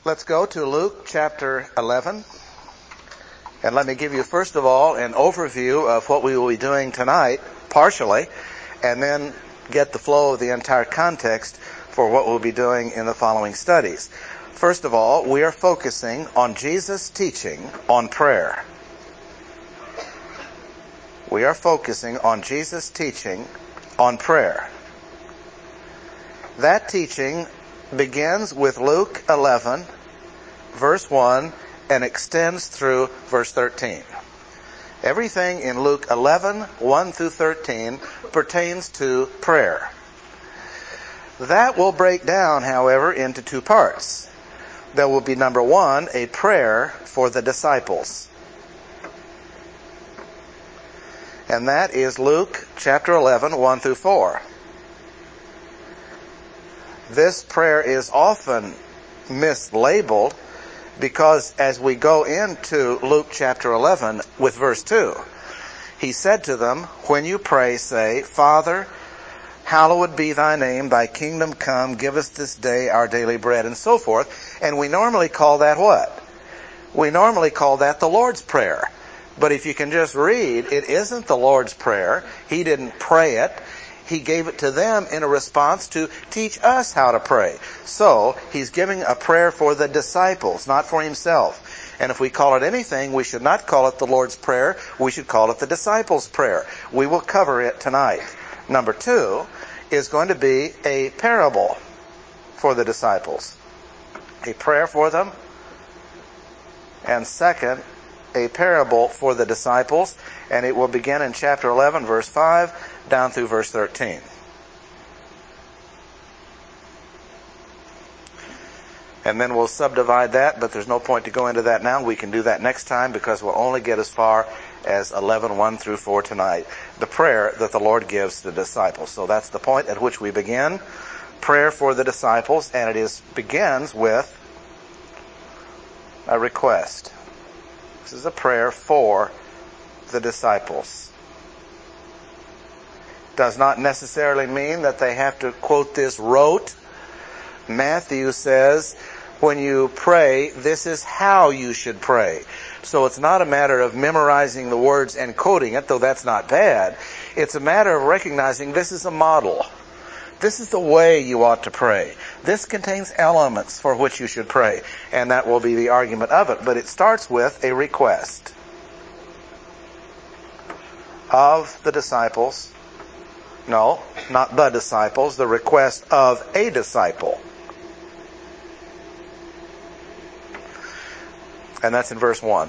Let's go to Luke chapter 11. And let me give you, first of all, an overview of what we will be doing tonight, partially, and then get the flow of the entire context for what we'll be doing in the following studies. First of all, we are focusing on Jesus' teaching on prayer. We are focusing on Jesus' teaching on prayer. That teaching begins with Luke 11, verse 1, and extends through verse 13. Everything in Luke 11, 1 through 13 pertains to prayer. That will break down, however, into two parts. There will be, number one, a prayer for the disciples. And that is Luke chapter 11, 1 through 4. This prayer is often mislabeled because as we go into Luke chapter 11 with verse 2, he said to them, "When you pray, say, Father, hallowed be thy name, thy kingdom come, give us this day our daily bread," and so forth. And we normally call that what? We normally call that the Lord's Prayer. But if you can just read, it isn't the Lord's Prayer. He didn't pray it. He gave it to them in a response to teach us how to pray. So, he's giving a prayer for the disciples, not for himself. And if we call it anything, we should not call it the Lord's Prayer. We should call it the disciples' prayer. We will cover it tonight. Number two is going to be a parable for the disciples. A prayer for them. And second, a parable for the disciples. And it will begin in chapter 11, verse 5, down through verse 13. And then we'll subdivide that, but there's no point to go into that now. We can do that next time because we'll only get as far as 11, 1 through 4 tonight. The prayer that the Lord gives to the disciples. So that's the point at which we begin. Prayer for the disciples, and it begins with a request. This is a prayer for the disciples. Does not necessarily mean that they have to quote this rote. Matthew says, when you pray, this is how you should pray. So it's not a matter of memorizing the words and quoting it, though that's not bad. It's a matter of recognizing this is a model. This is the way you ought to pray. This contains elements for which you should pray. And that will be the argument of it. But it starts with a request of the disciples. No, not the disciples. The request of a disciple. And that's in verse 1.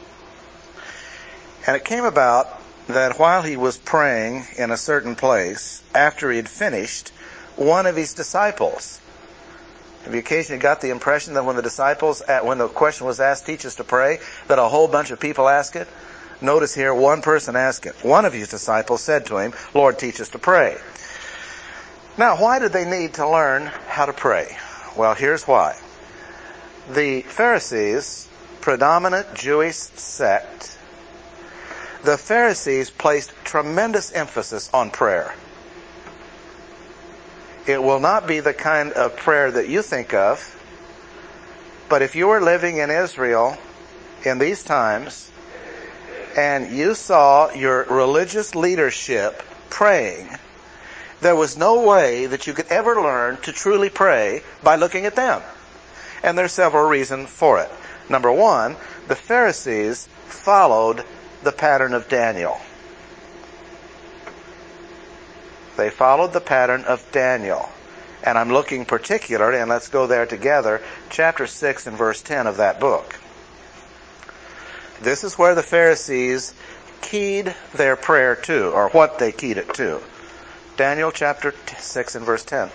And it came about that while he was praying in a certain place, after he had finished, one of his disciples. Have you occasionally got the impression that when the question was asked, teach us to pray, that a whole bunch of people ask it? Notice here, one person asked it. One of his disciples said to him, "Lord, teach us to pray." Now, why did they need to learn how to pray? Well, here's why. The Pharisees, predominant Jewish sect, the Pharisees placed tremendous emphasis on prayer. It will not be the kind of prayer that you think of, but if you were living in Israel in these times, and you saw your religious leadership praying, there was no way that you could ever learn to truly pray by looking at them. And there's several reasons for it. Number one, the Pharisees followed the pattern of Daniel. They followed the pattern of Daniel. And I'm looking particularly, and let's go there together, chapter 6 and verse 10 of that book. This is where the Pharisees keyed their prayer to, or what they keyed it to. Daniel chapter 6 and verse 10.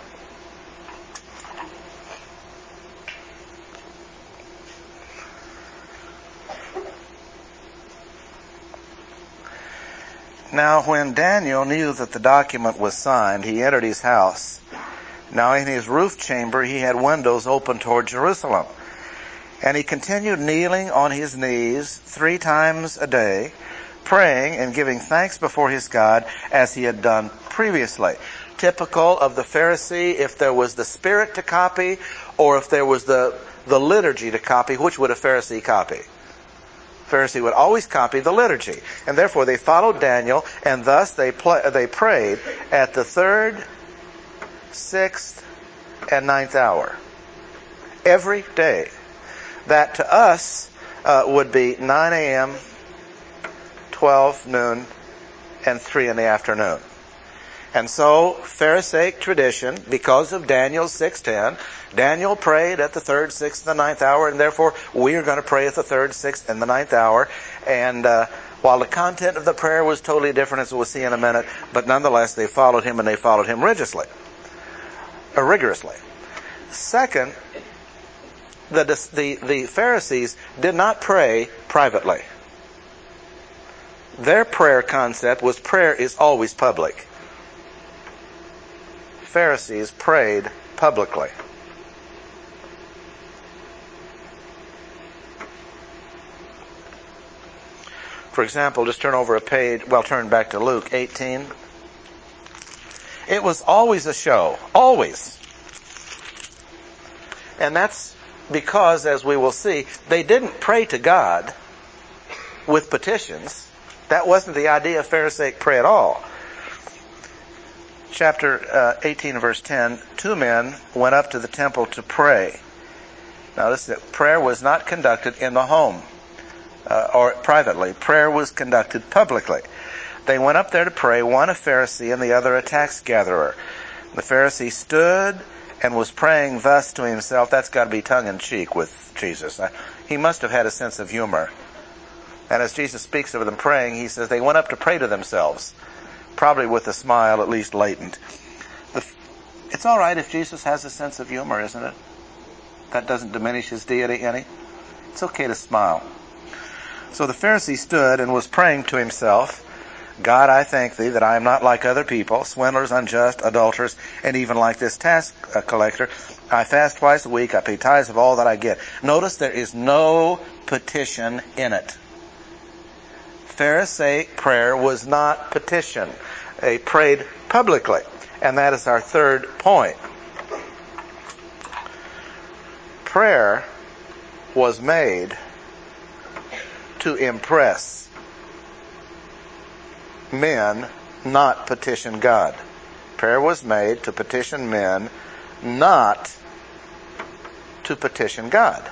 Now when Daniel knew that the document was signed, he entered his house. Now in his roof chamber he had windows open toward Jerusalem. And he continued kneeling on his knees 3 times a day, praying and giving thanks before his God as he had done previously. Typical of the Pharisee, if there was the spirit to copy, or if there was the the liturgy to copy. Which would a Pharisee copy? Pharisee would always copy the liturgy. And therefore they followed Daniel, and thus they prayed at the 3rd, 6th, and 9th hour. Every day. That to us would be 9 a.m., 12 noon, and 3 in the afternoon. And so, Pharisaic tradition, because of Daniel 6:10, Daniel prayed at the 3rd, 6th, and the 9th hour, and therefore we are going to pray at the 3rd, 6th, and the 9th hour. And while the content of the prayer was totally different, as we'll see in a minute, but nonetheless they followed him, and they followed him rigorously. Second, the Pharisees did not pray privately. Their prayer concept was prayer is always public. Pharisees prayed publicly. For example, just turn over a page, turn back to Luke 18. It was always a show. Always. And that's because, as we will see, they didn't pray to God with petitions. That wasn't the idea of Pharisaic prayer at all. Chapter 18, verse 10, 2 men went up to the temple to pray. Now listen, prayer was not conducted in the home or privately. Prayer was conducted publicly. They went up there to pray, one a Pharisee and the other a tax gatherer. The Pharisee stood and was praying thus to himself. That's got to be tongue-in-cheek with Jesus. He must have had a sense of humor. And as Jesus speaks of them praying, he says they went up to pray to themselves, probably with a smile at least latent. It's all right if Jesus has a sense of humor, isn't it? That doesn't diminish his deity any. It's okay to smile. So the Pharisee stood and was praying to himself, God, I thank thee that I am not like other people, swindlers, unjust, adulterers, and even like this tax collector. I fast twice a week. I pay tithes of all that I get. Notice there is no petition in it. Pharisaic prayer was not petition. They prayed publicly. And that is our third point. Prayer was made to impress men, not petition God. Prayer was made to petition men, not to petition God.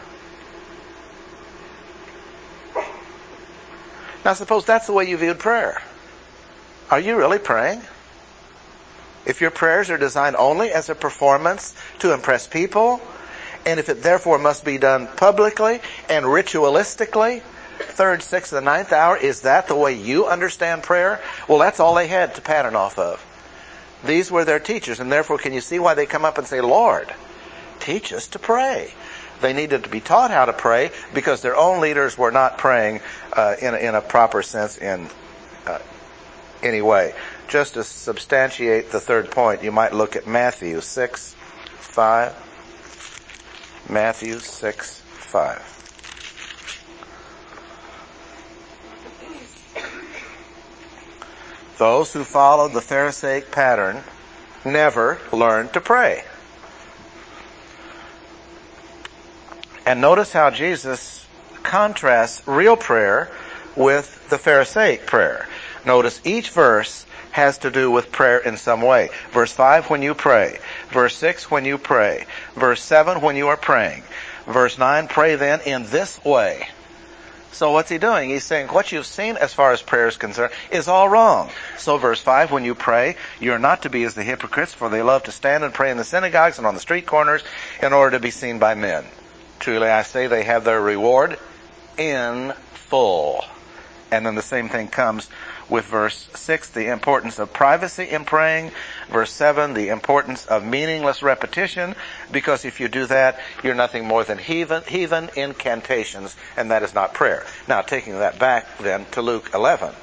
Now suppose that's the way you viewed prayer. Are you really praying? If your prayers are designed only as a performance to impress people, and if it therefore must be done publicly and ritualistically, 3rd, 6th, and 9th hour, is that the way you understand prayer? Well, that's all they had to pattern off of. These were their teachers, and therefore can you see why they come up and say, Lord, teach us to pray? They needed to be taught how to pray because their own leaders were not praying in a proper sense in any way. Just to substantiate the third point, you might look at Matthew 6:5. Matthew 6:5. Those who followed the Pharisaic pattern never learned to pray. And notice how Jesus contrasts real prayer with the Pharisaic prayer. Notice each verse has to do with prayer in some way. Verse 5, when you pray. Verse 6, when you pray. Verse 7, when you are praying. Verse 9, pray then in this way. So what's he doing? He's saying what you've seen as far as prayer is concerned is all wrong. So verse 5, when you pray, you're not to be as the hypocrites, for they love to stand and pray in the synagogues and on the street corners in order to be seen by men. Truly I say they have their reward in full. And then the same thing comes with verse 6, the importance of privacy in praying. Verse 7, the importance of meaningless repetition, because if you do that, you're nothing more than heathen incantations, and that is not prayer. Now, taking that back then to Luke 11.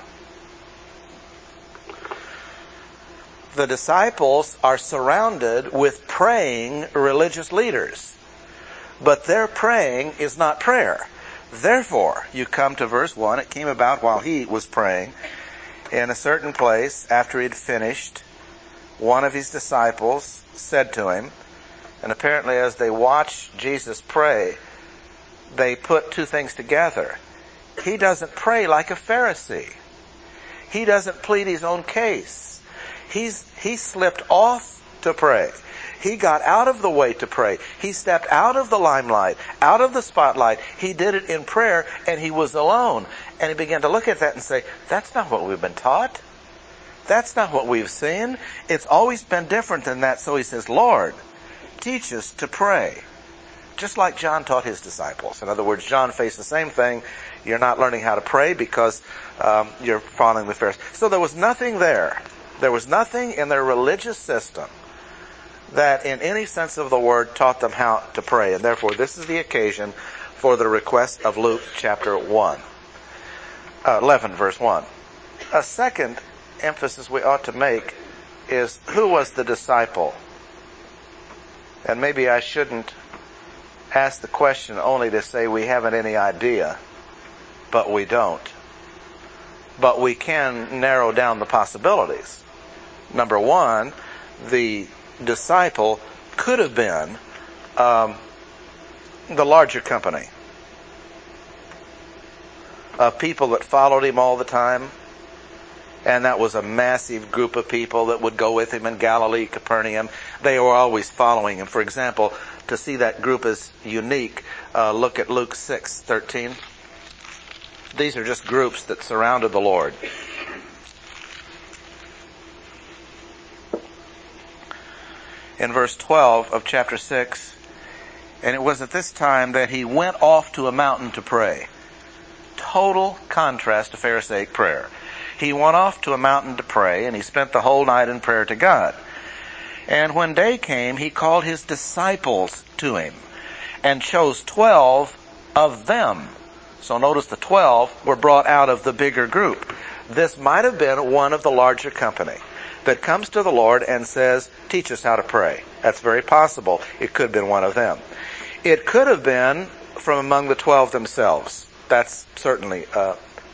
The disciples are surrounded with praying religious leaders, but their praying is not prayer. Therefore, you come to verse 1, it came about while he was praying in a certain place, after he had finished, one of his disciples said to him, and apparently as they watched Jesus pray, they put two things together. He doesn't pray like a Pharisee. He doesn't plead his own case. He slipped off to pray. He got out of the way to pray. He stepped out of the limelight, out of the spotlight. He did it in prayer, and he was alone. And he began to look at that and say, that's not what we've been taught. That's not what we've seen. It's always been different than that. So he says, Lord, teach us to pray. Just like John taught his disciples. In other words, John faced the same thing. You're not learning how to pray because you're following the Pharisees. So there was nothing there. There was nothing in their religious system that in any sense of the word taught them how to pray. And therefore, this is the occasion for the request of Luke chapter 11, verse 1. A second emphasis we ought to make is, who was the disciple? And maybe I shouldn't ask the question only to say we haven't any idea, but we don't. But we can narrow down the possibilities. Number one, the disciple could have been the larger company of people that followed him all the time. And that was a massive group of people that would go with him in Galilee, Capernaum. They were always following him. For example, to see that group is unique, look at Luke 6:13. These are just groups that surrounded the Lord. In verse 12 of chapter 6, and it was at this time that he went off to a mountain to pray. Total contrast to Pharisaic prayer. He went off to a mountain to pray, and he spent the whole night in prayer to God. And when day came, he called his disciples to him, and chose 12 of them. So notice the 12 were brought out of the bigger group. This might have been one of the larger company that comes to the Lord and says, teach us how to pray. That's very possible. It could have been one of them. It could have been from among the 12 themselves. That's certainly a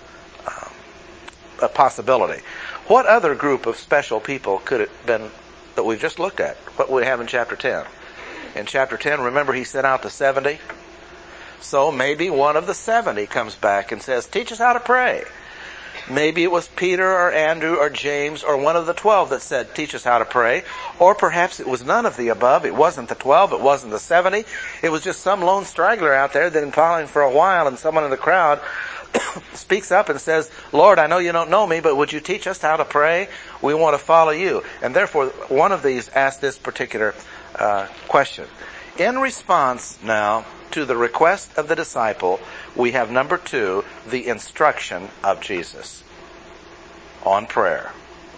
possibility. What other group of special people could it have been that we've just looked at? What we have in chapter 10? In chapter 10, remember he sent out the 70? So maybe one of the 70 comes back and says, teach us how to pray. Maybe it was Peter or Andrew or James or one of the 12 that said, teach us how to pray. Or perhaps it was none of the above. It wasn't the 12. It wasn't the 70. It was just some lone straggler out there that had been following for a while, and someone in the crowd speaks up and says, Lord, I know you don't know me, but would you teach us how to pray? We want to follow you. And therefore, one of these asked this particular question. In response now to the request of the disciple, we have number 2, the instruction of Jesus on prayer.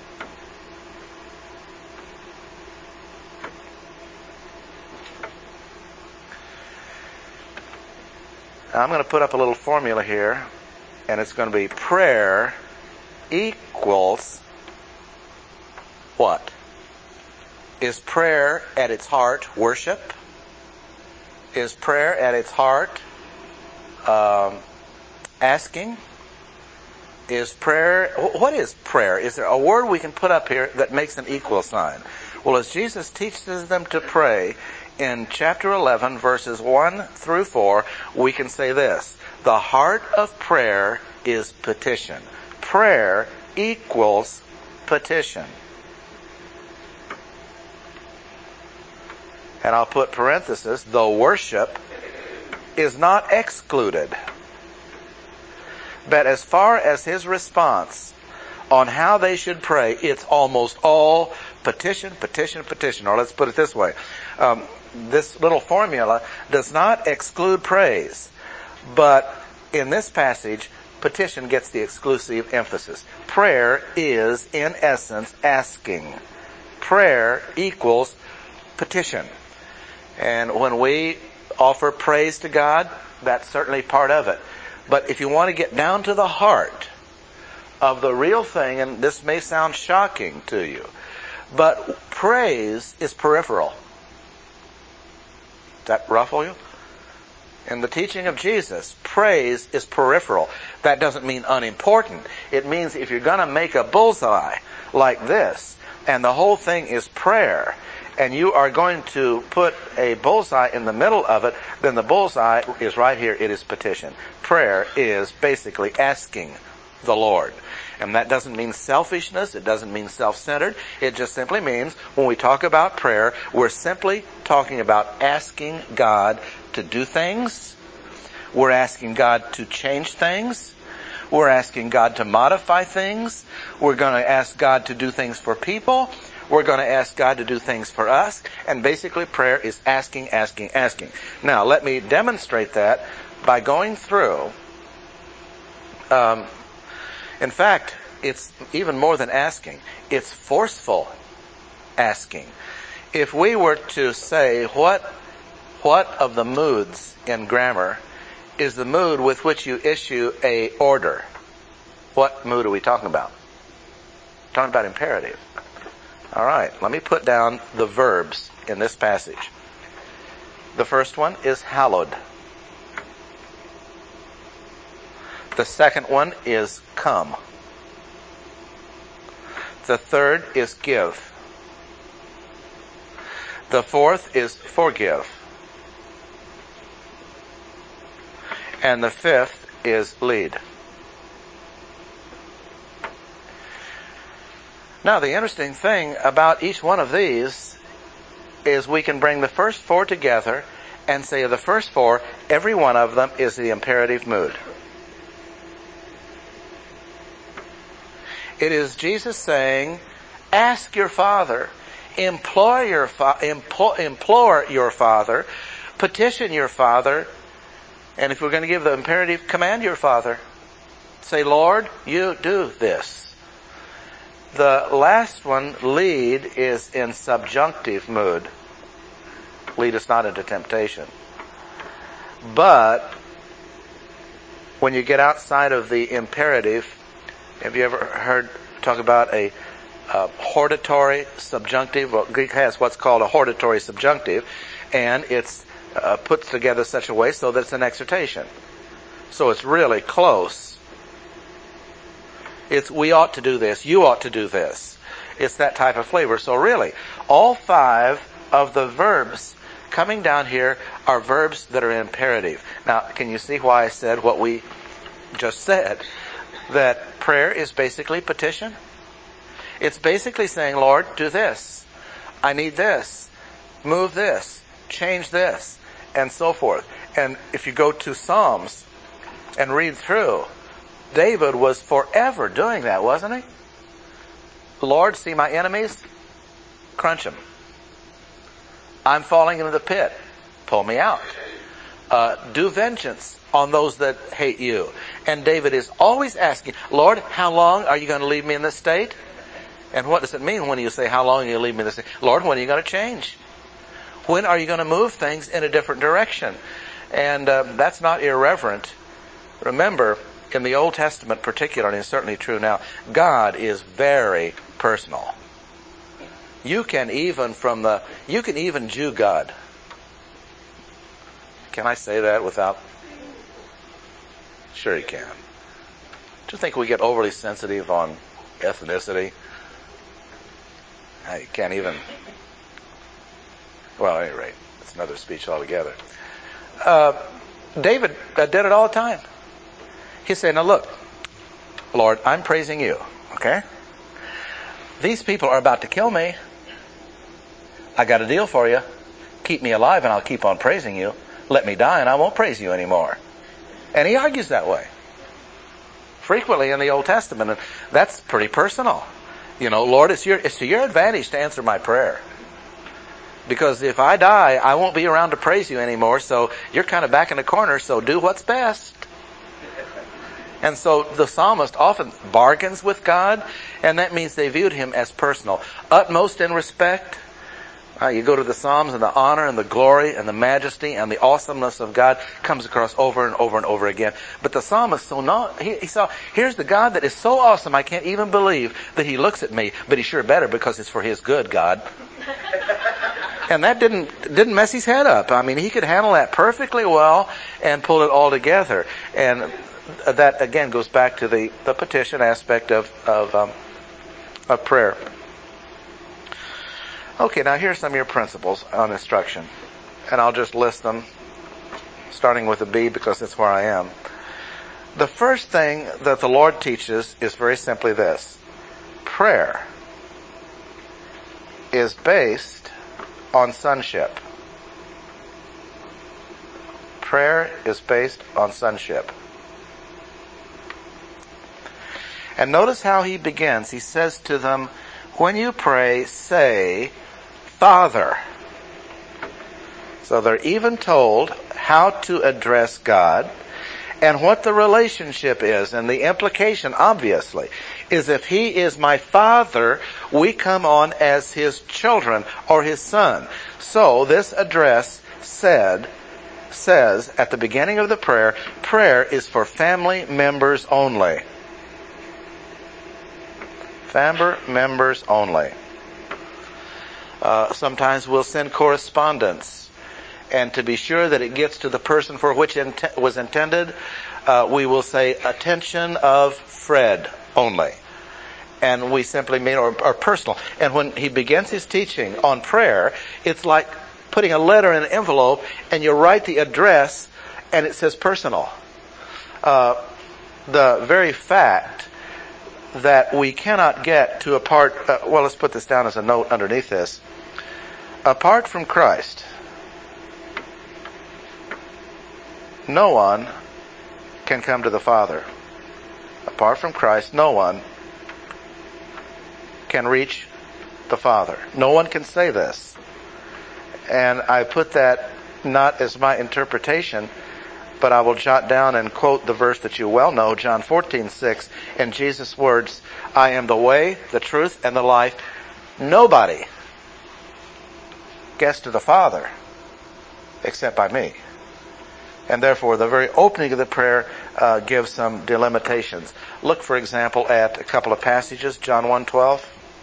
Now, I'm going to put up a little formula here, and it's going to be prayer equals what? Is prayer at its heart worship? Is prayer at its heart asking? Is prayer, what is prayer? Is there a word we can put up here that makes an equal sign? Well, as Jesus teaches them to pray in chapter 11, verses 1 through 4, we can say this: the heart of prayer is petition. Prayer equals petition. And I'll put parenthesis, though worship is not excluded. But as far as his response on how they should pray, it's almost all petition, petition, petition. Or let's put it this way. This little formula does not exclude praise. But in this passage, petition gets the exclusive emphasis. Prayer is, in essence, asking. Prayer equals petition. And when we offer praise to God, that's certainly part of it. But if you want to get down to the heart of the real thing, and this may sound shocking to you, but praise is peripheral. Does that ruffle you? In the teaching of Jesus, praise is peripheral. That doesn't mean unimportant. It means if you're going to make a bullseye like this, and the whole thing is prayer, and you are going to put a bullseye in the middle of it, then the bullseye is right here. It is petition. Prayer is basically asking the Lord. And that doesn't mean selfishness. It doesn't mean self-centered. It just simply means when we talk about prayer, we're simply talking about asking God to do things. We're asking God to change things. We're asking God to modify things. We're going to ask God to do things for people. We're going to ask God to do things for us. And basically prayer is asking, asking, asking. Now, let me demonstrate that by going through. In fact, it's even more than asking. It's forceful asking. If we were to say what of the moods in grammar is the mood with which you issue a order, what mood are we talking about? Talking about imperative. All right, let me put down the verbs in this passage. The first one is hallowed. The second one is come. The third is give. The fourth is forgive. And the fifth is lead. Now, the interesting thing about each one of these is we can bring the first four together and say of the first four, every one of them is the imperative mood. It is Jesus saying, ask your Father, implore your Father, petition your Father, and if we're going to give the imperative, command your Father. Say, Lord, you do this. The last one, lead, is in subjunctive mood. Lead us not into temptation. But when you get outside of the imperative, have you ever heard talk about a hortatory subjunctive? Well, Greek has what's called a hortatory subjunctive, and it's put together such a way so that it's an exhortation. So it's really close. It's we ought to do this, you ought to do this. It's that type of flavor. So really, all five of the verbs coming down here are verbs that are imperative. Now, can you see why I said what we just said? That prayer is basically petition. It's basically saying, Lord, do this. I need this. Move this. Change this. And so forth. And if you go to Psalms and read through, David was forever doing that, wasn't he? Lord, see my enemies? Crunch them. I'm falling into the pit. Pull me out. Do vengeance on those that hate you. And David is always asking, Lord, how long are you going to leave me in this state? And what does it mean when you say, how long are you going to leave me in this state? Lord, when are you going to change? When are you going to move things in a different direction? And that's not irreverent. Remember, in the Old Testament particularly, and it's certainly true now, God is very personal. You can even Jew God. Can I say that without? Sure you can. Do you think we get overly sensitive on ethnicity? I can't even. Well, at any rate, it's another speech altogether. David did it all the time. He said, now look, Lord, I'm praising you, okay? These people are about to kill me. I got a deal for you. Keep me alive and I'll keep on praising you. Let me die and I won't praise you anymore. And he argues that way. Frequently in the Old Testament. And that's pretty personal. You know, Lord, it's to your advantage to answer my prayer. Because if I die, I won't be around to praise you anymore. So you're kind of back in the corner. So do what's best. And so the psalmist often bargains with God. And that means they viewed him as personal. Utmost in respect. You go to the Psalms, and the honor and the glory and the majesty and the awesomeness of God comes across over and over and over again. But the psalmist he saw, here's the God that is so awesome I can't even believe that he looks at me, but he sure better because it's for his good, God. And that didn't mess his head up. I mean, he could handle that perfectly well and pull it all together. And that again goes back to the petition aspect of prayer. Okay, now here's some of your principles on instruction. And I'll just list them, starting with a B because that's where I am. The first thing that the Lord teaches is very simply this. Prayer is based on sonship. Prayer is based on sonship. And notice how he begins. He says to them, when you pray, say, Father. So they're even told how to address God and what the relationship is. And the implication, obviously, is if he is my Father, we come on as his children or his son. So this address says at the beginning of the prayer is for family members only. Family members only. Sometimes we'll send correspondence, and to be sure that it gets to the person for which it was intended, we will say attention of Fred only. And we simply mean, or personal. And when he begins his teaching on prayer, it's like putting a letter in an envelope and you write the address and it says personal. The very fact that we cannot get to well, let's put this down as a note underneath this. Apart from Christ, no one can come to the Father. Apart from Christ, no one can reach the Father. No one can say this. And I put that not as my interpretation, but I will jot down and quote the verse that you well know, John 14:6, in Jesus' words, I am the way, the truth, and the life. Nobody gets to the Father except by me. And therefore, the very opening of the prayer gives some delimitations. Look, for example, at a couple of passages, John 1:12.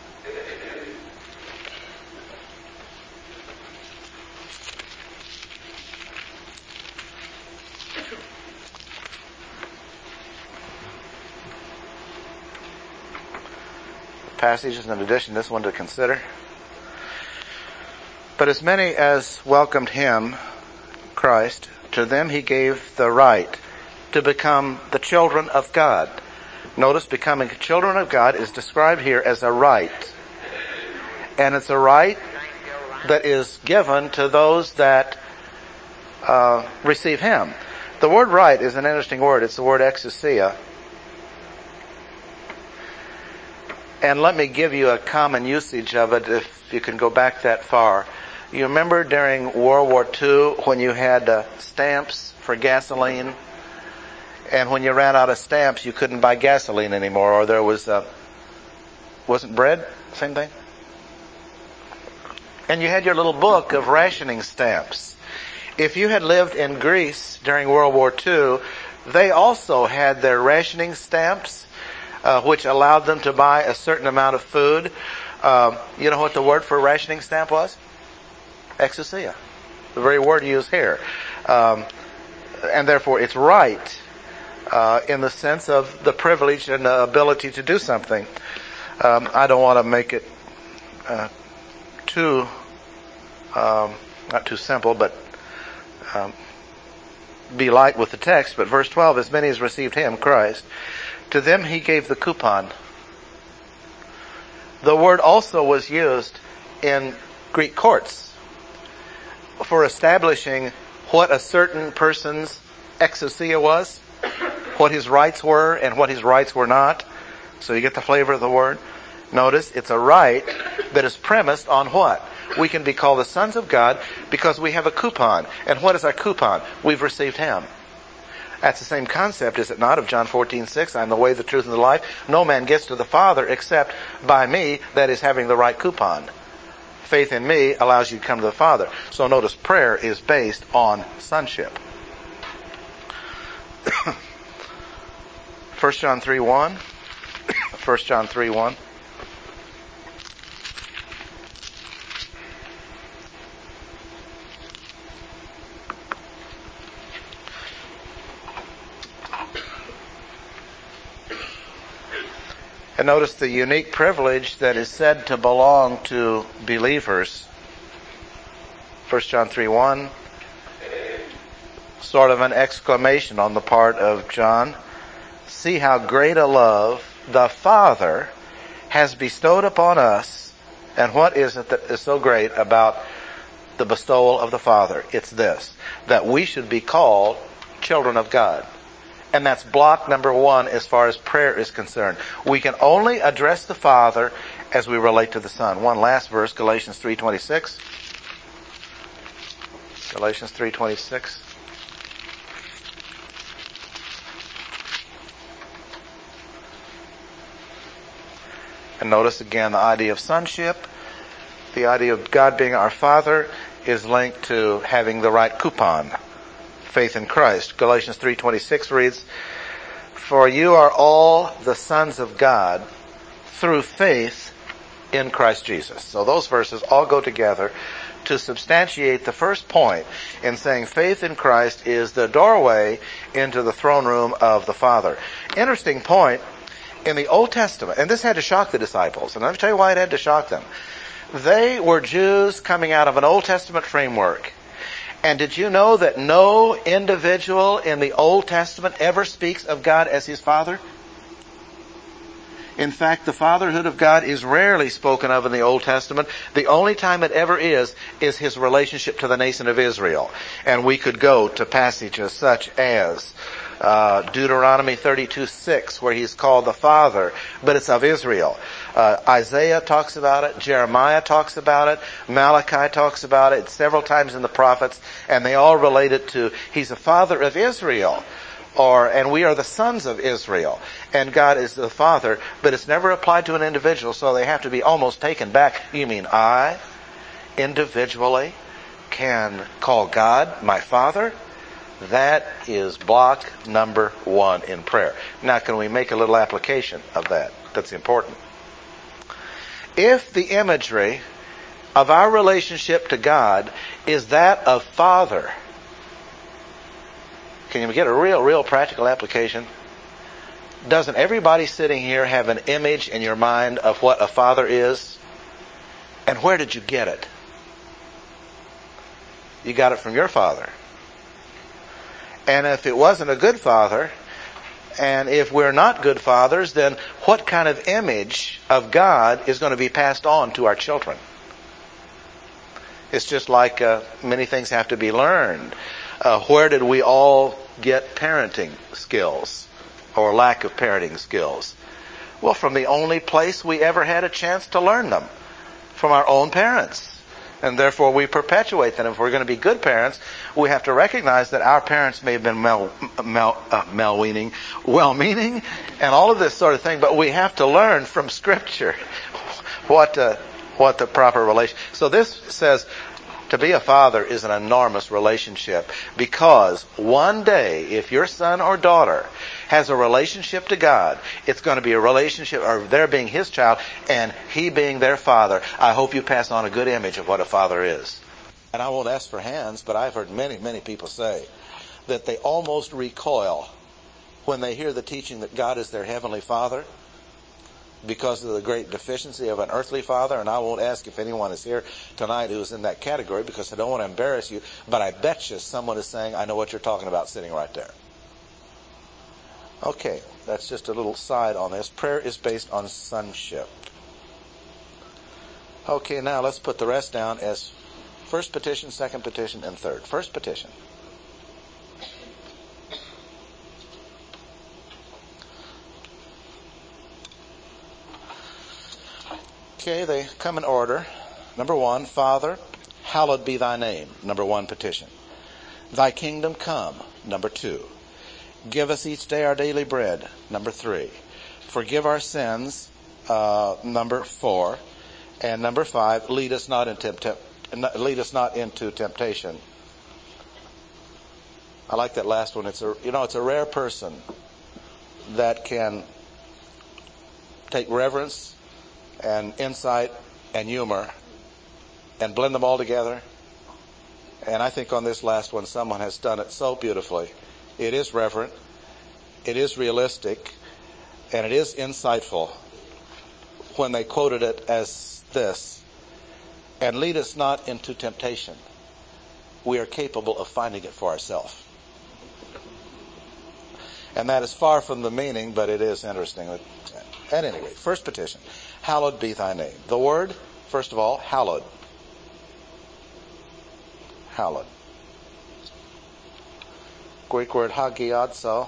Passages in addition to this one to consider. But as many as welcomed him, Christ, to them he gave the right to become the children of God. Notice becoming children of God is described here as a right. And it's a right that is given to those that receive him. The word right is an interesting word. It's the word exousia. And let me give you a common usage of it if you can go back that far. You remember during World War II when you had stamps for gasoline, and when you ran out of stamps you couldn't buy gasoline anymore, or there was wasn't bread, same thing? And you had your little book of rationing stamps. If you had lived in Greece during World War II, they also had their rationing stamps, which allowed them to buy a certain amount of food. You know what the word for rationing stamp was? Exousia. The very word used here. And therefore it's right in the sense of the privilege and the ability to do something. I don't want to make it too, not too simple, but be light with the text. But verse 12, as many as received him, Christ, to them he gave the coupon. The word also was used in Greek courts for establishing what a certain person's exousia was, what his rights were and what his rights were not. So you get the flavor of the word. Notice it's a right that is premised on what? We can be called the sons of God because we have a coupon. And what is our coupon? We've received him. That's the same concept, is it not, of John 14:6, I'm the way, the truth, and the life. No man gets to the Father except by me, that is having the right coupon. Faith in me allows you to come to the Father. So notice prayer is based on sonship. 1 John 3:1. 1 John 3:1. And notice the unique privilege that is said to belong to believers. 1 John 3:1, sort of an exclamation on the part of John. See how great a love the Father has bestowed upon us. And what is it that is so great about the bestowal of the Father? It's this, that we should be called children of God. And that's block number one as far as prayer is concerned. We can only address the Father as we relate to the Son. One last verse, Galatians 3:26. Galatians 3:26. And notice again the idea of sonship. The idea of God being our Father is linked to having the right coupon, faith in Christ. Galatians 3:26 reads, for you are all the sons of God through faith in Christ Jesus. So those verses all go together to substantiate the first point in saying faith in Christ is the doorway into the throne room of the Father. Interesting point, in the Old Testament, and this had to shock the disciples, and let me tell you why it had to shock them. They were Jews coming out of an Old Testament framework. And did you know that no individual in the Old Testament ever speaks of God as his Father? In fact, the fatherhood of God is rarely spoken of in the Old Testament. The only time it ever is his relationship to the nation of Israel. And we could go to passages such as Deuteronomy 32:6, where he's called the Father, but it's of Israel. Isaiah talks about it. Jeremiah talks about it. Malachi talks about it several times in the prophets, and they all relate it to he's a Father of Israel. And we are the sons of Israel, and God is the Father, but it's never applied to an individual, so they have to be almost taken back. You mean I, individually, can call God my Father? That is block number one in prayer. Now, can we make a little application of that? That's important. If the imagery of our relationship to God is that of Father, can you get a real practical application? Doesn't everybody sitting here have an image in your mind of what a father is? And where did you get it? You got it from your father. And if it wasn't a good father, and if we're not good fathers, then what kind of image of God is going to be passed on to our children? It's just like many things have to be learned. Where did we all get parenting skills or lack of parenting skills? Well, from the only place we ever had a chance to learn them, from our own parents. And therefore we perpetuate them. If we're going to be good parents, we have to recognize that our parents may have been well-meaning, and all of this sort of thing, but we have to learn from Scripture what the proper relation. So this says, to be a father is an enormous relationship, because one day, if your son or daughter has a relationship to God, it's going to be a relationship of their being his child and he being their father. I hope you pass on a good image of what a father is. And I won't ask for hands, but I've heard many people say that they almost recoil when they hear the teaching that God is their heavenly Father, because of the great deficiency of an earthly father. And I won't ask if anyone is here tonight who is in that category, because I don't want to embarrass you, but I bet you someone is saying, I know what you're talking about sitting right there. Okay, that's just a little side on this. Prayer is based on sonship. Okay, now let's put the rest down as first petition, second petition, and third. First petition. Okay, they come in order. Number one, Father, hallowed be thy name. Number one, petition. Thy kingdom come. Number two. Give us each day our daily bread. Number three. Forgive our sins. Number four. And number five, lead us not into temptation. I like that last one. It's a rare person that can take reverence and insight and humor and blend them all together. And I think on this last one, someone has done it so beautifully. It is reverent, it is realistic, and it is insightful. when they quoted it as this, and lead us not into temptation. We are capable of finding it for ourselves. And that is far from the meaning, but it is interesting. At any rate, first petition, hallowed be thy name. The word, first of all, hallowed. Hallowed. Greek word hagiadzo.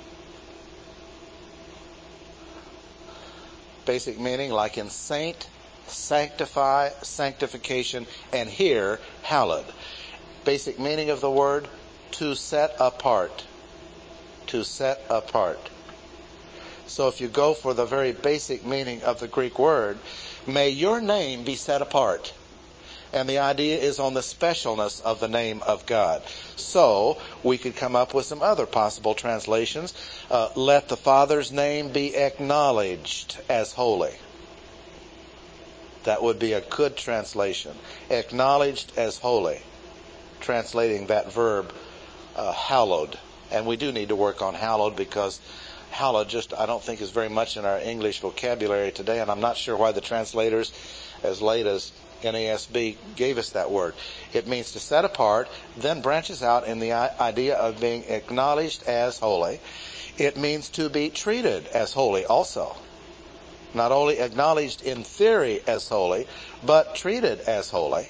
Basic meaning, like in saint, sanctify, sanctification, and here, hallowed. Basic meaning of the word, to set apart. To set apart. So if you go for the very basic meaning of the Greek word, may your name be set apart. And the idea is on the specialness of the name of God. So we could come up with some other possible translations. Let the Father's name be acknowledged as holy. That would be a good translation. Acknowledged as holy. Translating that verb, hallowed. And we do need to work on hallowed, because hallowed I don't think is very much in our English vocabulary today, and I'm not sure why the translators, as late as NASB, gave us that word. It means to set apart, then branches out in the idea of being acknowledged as holy. It means to be treated as holy also. Not only acknowledged in theory as holy, but treated as holy.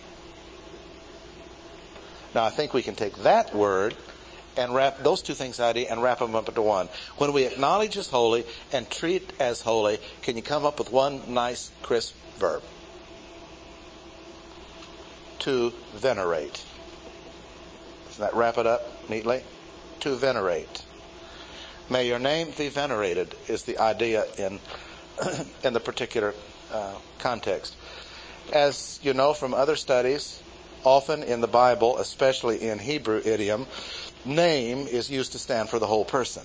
Now I think we can take that word and wrap those two things idea and wrap them up into one. When we acknowledge as holy and treat as holy, can you come up with one nice, crisp verb? To venerate. Doesn't that wrap it up neatly? To venerate. May your name be venerated is the idea in the particular context. As you know from other studies, often in the Bible, especially in Hebrew idiom, name is used to stand for the whole person.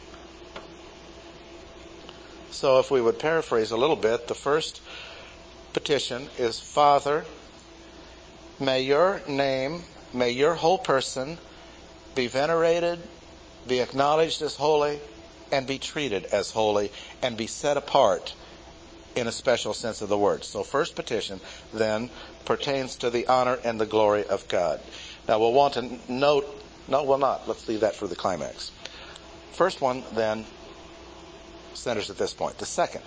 So if we would paraphrase a little bit, the first petition is, Father, may your name, may your whole person be venerated, be acknowledged as holy, and be treated as holy, and be set apart in a special sense of the word. So first petition then pertains to the honor and the glory of God. Now we'll want to note, no, we'll not. Let's leave that for the climax. First one then centers at this point. The second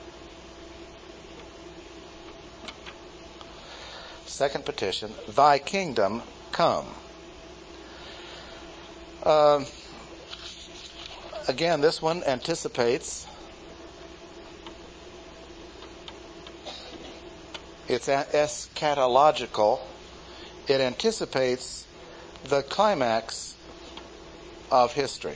petition, thy kingdom come. Again, this one anticipates, it's eschatological. It anticipates the climax of history.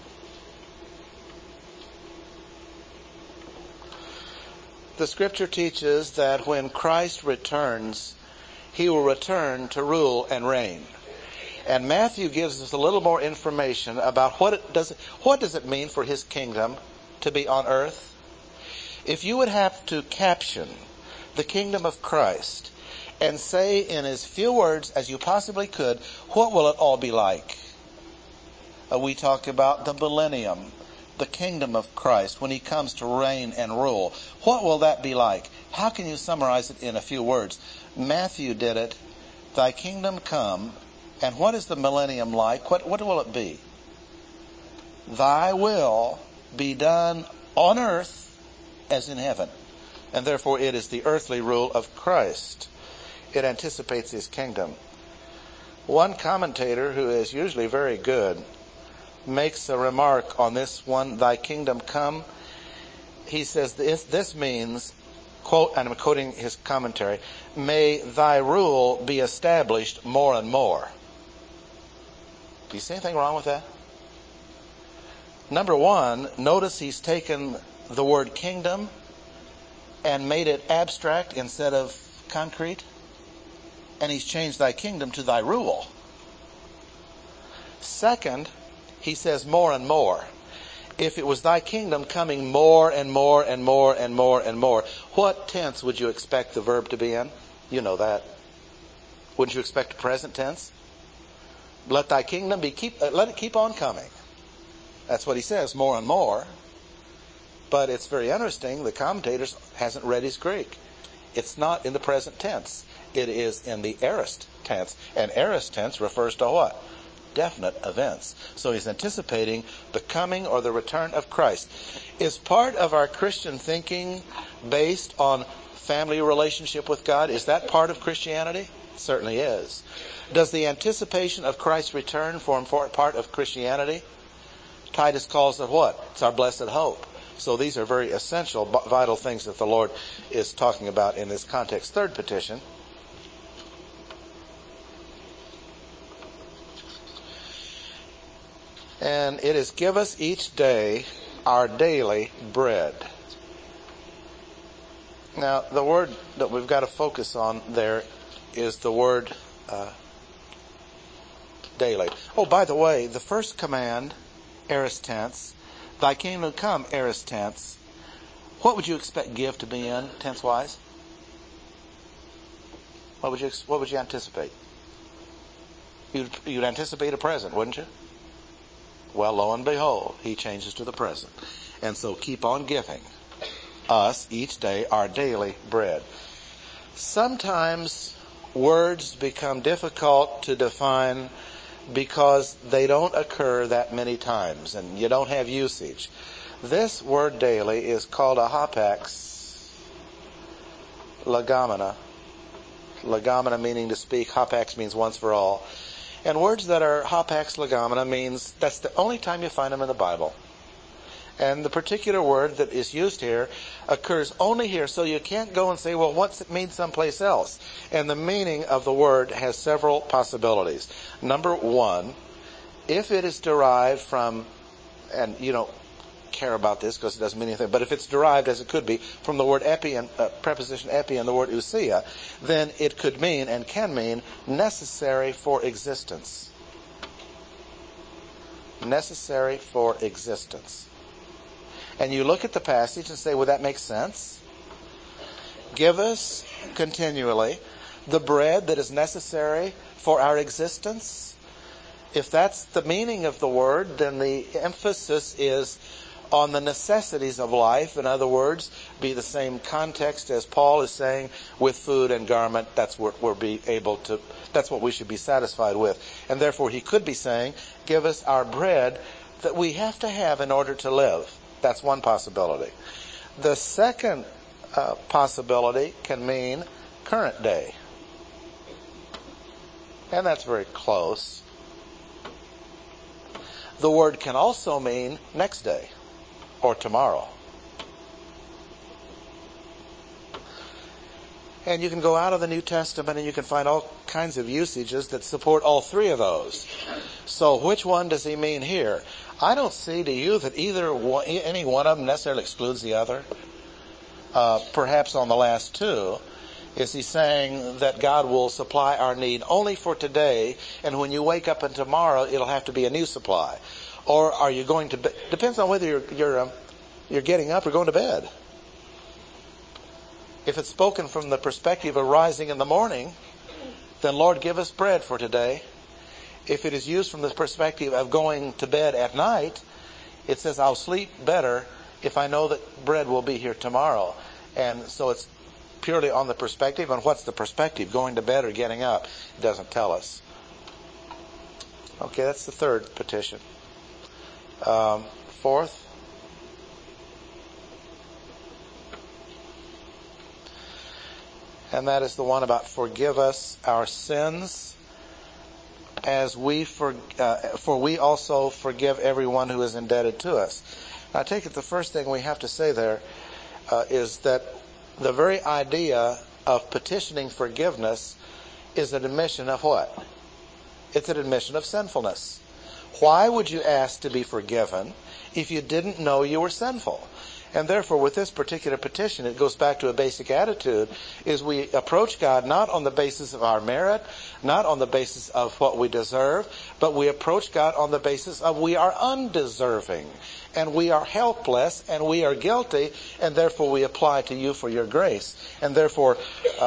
The scripture teaches that when Christ returns, he will return to rule and reign. And Matthew gives us a little more information about what does it mean for his kingdom to be on earth. If you would have to caption the kingdom of Christ and say in as few words as you possibly could, what will it all be like? We talk about the millennium, the kingdom of Christ, when he comes to reign and rule. What will that be like? How can you summarize it in a few words? Matthew did it. Thy kingdom come. And what is the millennium like? What will it be? Thy will be done on earth as in heaven. And therefore it is the earthly rule of Christ. It anticipates his kingdom. One commentator, who is usually very good, makes a remark on this one, thy kingdom come. He says this means, quote, and I'm quoting his commentary, may thy rule be established more and more. Do you see anything wrong with that? Number one, notice he's taken the word kingdom and made it abstract instead of concrete. And he's changed thy kingdom to thy rule. Second, he says more and more. If it was thy kingdom coming more and more and more and more and more, what tense would you expect the verb to be in? You know that. Wouldn't you expect a present tense? Let thy kingdom let it keep on coming. That's what he says, more and more. But it's very interesting, the commentators hasn't read his Greek. It's not in the present tense. It is in the aorist tense. And aorist tense refers to what? Definite events. So he's anticipating the coming or the return of Christ. Is part of our Christian thinking based on family relationship with God? Is that part of Christianity? It certainly is. Does the anticipation of Christ's return form part of Christianity? Titus calls it what? It's our blessed hope. So these are very essential, vital things that the Lord is talking about in this context. Third petition. And it is, give us each day our daily bread. Now, the word that we've got to focus on there is the word daily. Oh, by the way, the first command, aorist tense, thy kingdom come, aorist tense. What would you expect give to be in, tense-wise? What would you anticipate? You'd anticipate a present, wouldn't you? Well, lo and behold, he changes to the present. And so keep on giving us each day our daily bread. Sometimes words become difficult to define because they don't occur that many times and you don't have usage. This word daily is called a hapax legomena. Legomena meaning to speak. Hapax means once for all. And words that are hapax legomena means that's the only time you find them in the Bible. And the particular word that is used here occurs only here, so you can't go and say, well, what's it mean someplace else? And the meaning of the word has several possibilities. Number one, if it is derived from, and you don't care about this because it doesn't mean anything, but if it's derived, as it could be, from the word epi and preposition epi and the word ousia, then it could mean and can mean necessary for existence. Necessary for existence. And you look at the passage and say, well, that makes sense. Give us continually the bread that is necessary for our existence. If that's the meaning of the word, then the emphasis is on the necessities of life. In other words, be the same context as Paul is saying with food and garment. That's what that's what we should be satisfied with. And therefore he could be saying, give us our bread that we have to have in order to live. That's one possibility. The second possibility can mean current day. And that's very close. The word can also mean next day or tomorrow. And you can go out of the New Testament and you can find all kinds of usages that support all three of those. So which one does he mean here? I don't see, do you, that any one of them necessarily excludes the other? Perhaps on the last two, is he saying that God will supply our need only for today, and when you wake up and tomorrow, it'll have to be a new supply? Or are you going to bed? Depends on whether you're getting up or going to bed. If it's spoken from the perspective of rising in the morning, then Lord, give us bread for today. If it is used from the perspective of going to bed at night, it says I'll sleep better if I know that bread will be here tomorrow. And so it's purely on the perspective. And what's the perspective? Going to bed or getting up? It doesn't tell us. Okay, that's the third petition. Fourth. And that is the one about forgive us our sins as for we also forgive everyone who is indebted to us. Now, I take it the first thing we have to say there is that the very idea of petitioning forgiveness is an admission of what? It's an admission of sinfulness. Why would you ask to be forgiven if you didn't know you were sinful? And therefore, with this particular petition, it goes back to a basic attitude, is we approach God not on the basis of our merit, not on the basis of what we deserve, but we approach God on the basis of we are undeserving, and we are helpless, and we are guilty, and therefore we apply to you for your grace. And therefore,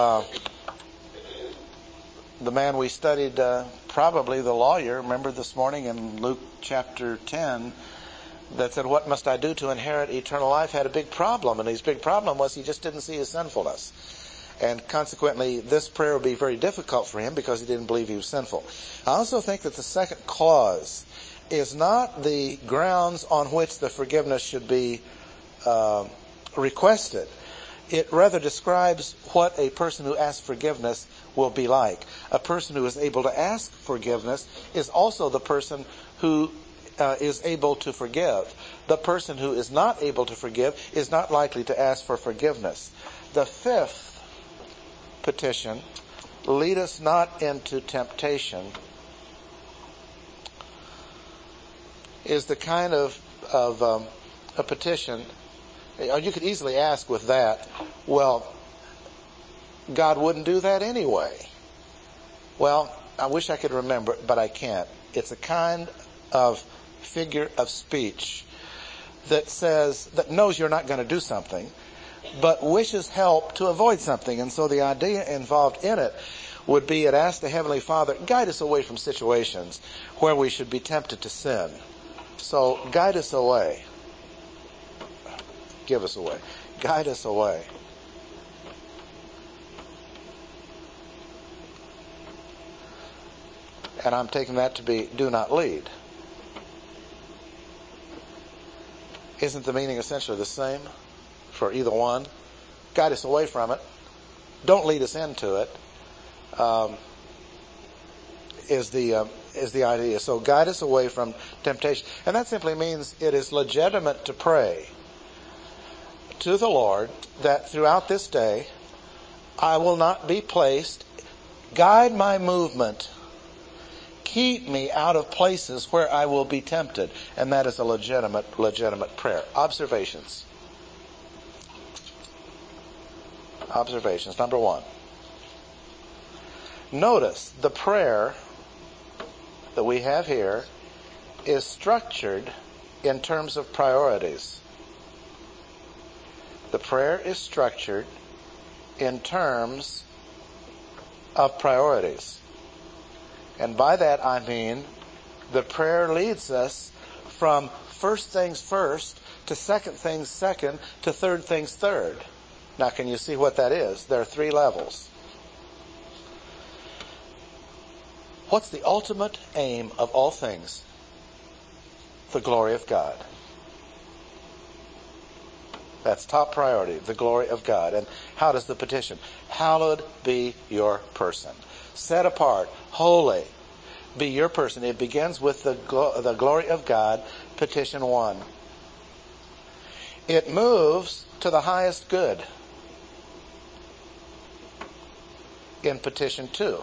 the man we studied, probably the lawyer, remember this morning in Luke chapter 10, that said, what must I do to inherit eternal life, had a big problem. And his big problem was he just didn't see his sinfulness. And consequently, this prayer would be very difficult for him because he didn't believe he was sinful. I also think that the second clause is not the grounds on which the forgiveness should be requested. It rather describes what a person who asks forgiveness will be like. A person who is able to ask forgiveness is also the person who is able to forgive. The person who is not able to forgive is not likely to ask for forgiveness. The fifth petition, lead us not into temptation, is the kind of a petition. You could easily ask with that, well, God wouldn't do that anyway. Well, I wish I could remember it, but I can't. It's a kind of figure of speech that knows you're not going to do something, but wishes help to avoid something. And so the idea involved in it would be it asks the Heavenly Father, guide us away from situations where we should be tempted to sin. So guide us away. Give us away. Guide us away. And I'm taking that to be, do not lead. Isn't the meaning essentially the same for either one? Guide us away from it. Don't lead us into it. Is the idea. So guide us away from temptation. And that simply means it is legitimate to pray to the Lord that throughout this day I will not be placed. Guide my movement. Keep me out of places where I will be tempted. And that is a legitimate prayer. Observations. Number one. Notice the prayer that we have here is structured in terms of priorities. The prayer is structured in terms of priorities. And by that I mean the prayer leads us from first things first to second things second to third things third. Now can you see what that is? There are 3 levels. What's the ultimate aim of all things? The glory of God. That's top priority, the glory of God. And how does the petition? Hallowed be your person. Set apart, holy, be your person. It begins with the glory of God, petition 1. It moves to the highest good in petition 2.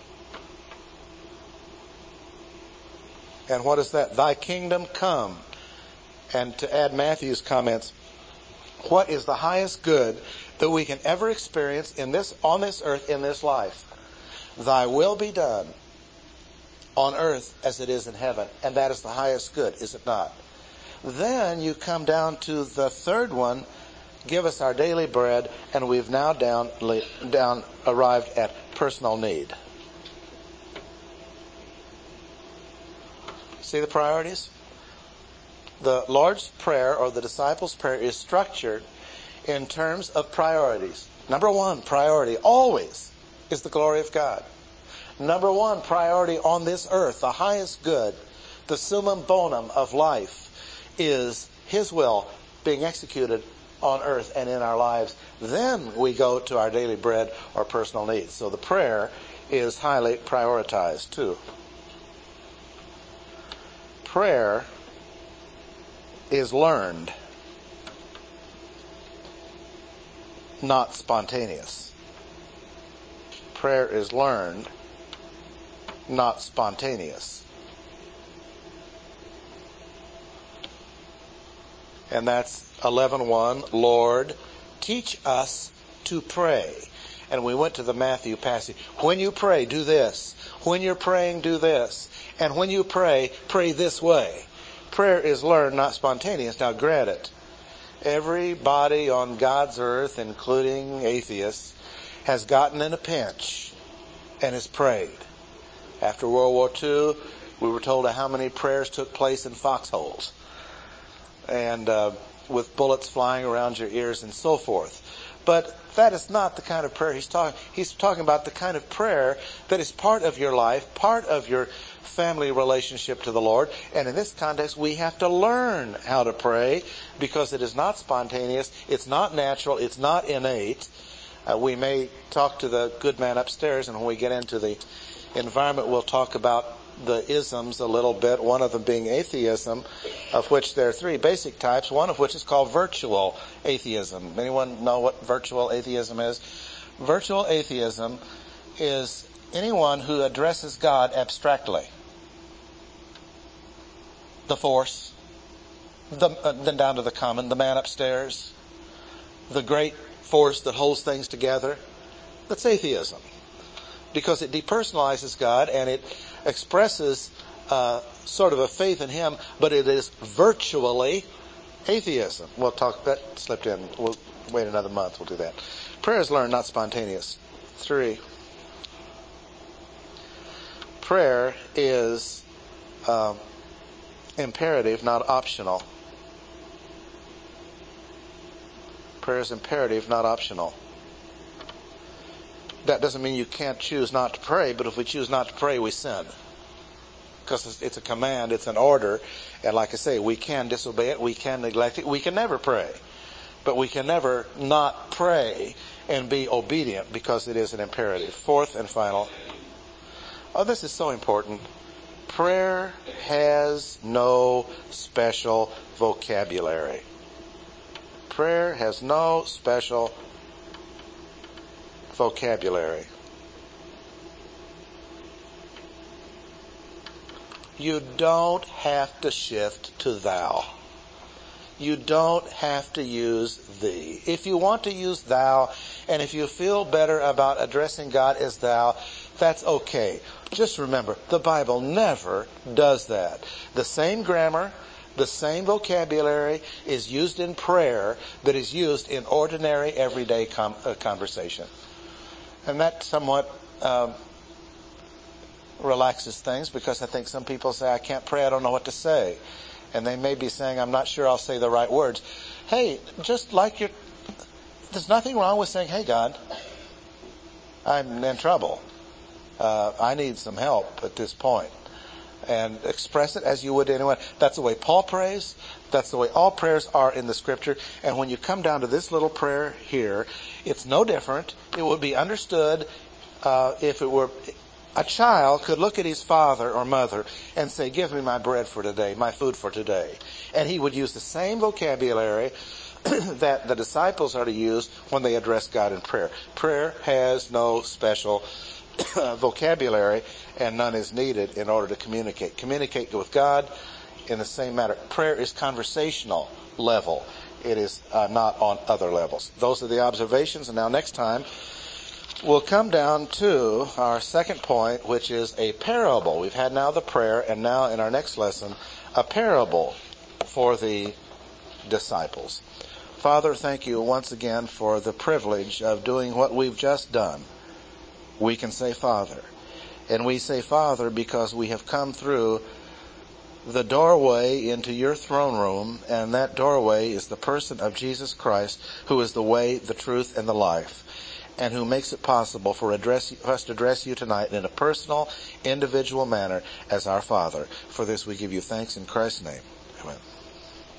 And what is that? Thy kingdom come. And to add Matthew's comments, what is the highest good that we can ever experience on this earth in this life? Thy will be done on earth as it is in heaven. And that is the highest good, is it not? Then you come down to the third one, give us our daily bread, and we've now arrived at personal need. See the priorities? The Lord's Prayer or the disciples' prayer is structured in terms of priorities. Number 1 priority always is the glory of God. Number 1 priority on this earth, the highest good, the summum bonum of life, is His will being executed on earth and in our lives. Then we go to our daily bread or personal needs. So the prayer is highly prioritized too. Prayer is learned, not spontaneous. Prayer is learned, not spontaneous. And that's 11:1. Lord, teach us to pray. And we went to the Matthew passage. When you pray, do this. When you're praying, do this. And when you pray, pray this way. Prayer is learned, not spontaneous. Now, granted, everybody on God's earth, including atheists, has gotten in a pinch and has prayed. After World War II, we were told how many prayers took place in foxholes. and with bullets flying around your ears and so forth. But that is not the kind of prayer he's talking. He's talking about the kind of prayer that is part of your life, part of your family relationship to the Lord. And in this context, we have to learn how to pray because it is not spontaneous, it's not natural, it's not innate. We may talk to the good man upstairs, and when we get into the environment, we'll talk about the isms a little bit, one of them being atheism, of which there are three basic types, one of which is called virtual atheism. Anyone know what virtual atheism is? Virtual atheism is anyone who addresses God abstractly. The force, then down to the common, the man upstairs, the great force that holds things together. That's atheism. Because it depersonalizes God and it expresses sort of a faith in Him, but it is virtually atheism. We'll talk, that slipped in. We'll wait another month, we'll do that. Prayer is learned, not spontaneous. 3. Prayer is imperative, not optional. Prayer is imperative, not optional. That doesn't mean you can't choose not to pray, but if we choose not to pray, we sin. Because it's a command, it's an order, and like I say, we can disobey it, we can neglect it, we can never pray. But we can never not pray and be obedient because it is an imperative. 4th and final. Oh, this is so important. Prayer has no special vocabulary. Prayer has no special vocabulary. You don't have to shift to thou. You don't have to use thee. If you want to use thou, and if you feel better about addressing God as thou, that's okay. Just remember, the Bible never does that. The same grammar, the same vocabulary is used in prayer that is used in ordinary, everyday conversation. And that somewhat relaxes things, because I think some people say, I can't pray, I don't know what to say. And they may be saying, I'm not sure I'll say the right words. Hey, just like there's nothing wrong with saying, hey God, I'm in trouble. I need some help at this point. And express it as you would to anyone. That's the way Paul prays. That's the way all prayers are in the Scripture. And when you come down to this little prayer here, it's no different. It would be understood if it were a child could look at his father or mother and say, give me my bread for today, my food for today. And he would use the same vocabulary that the disciples are to use when they address God in prayer. Prayer has no special vocabulary, and none is needed in order to communicate. Communicate with God in the same manner. Prayer is conversational level. It is not on other levels. Those are the observations. And now next time, we'll come down to our second point, which is a parable. We've had now the prayer, and now in our next lesson, a parable for the disciples. Father, thank you once again for the privilege of doing what we've just done. We can say Father. And we say Father because we have come through the doorway into your throne room, and that doorway is the person of Jesus Christ, who is the way, the truth, and the life, and who makes it possible for us to address you tonight in a personal, individual manner as our Father. For this we give you thanks in Christ's name. Amen.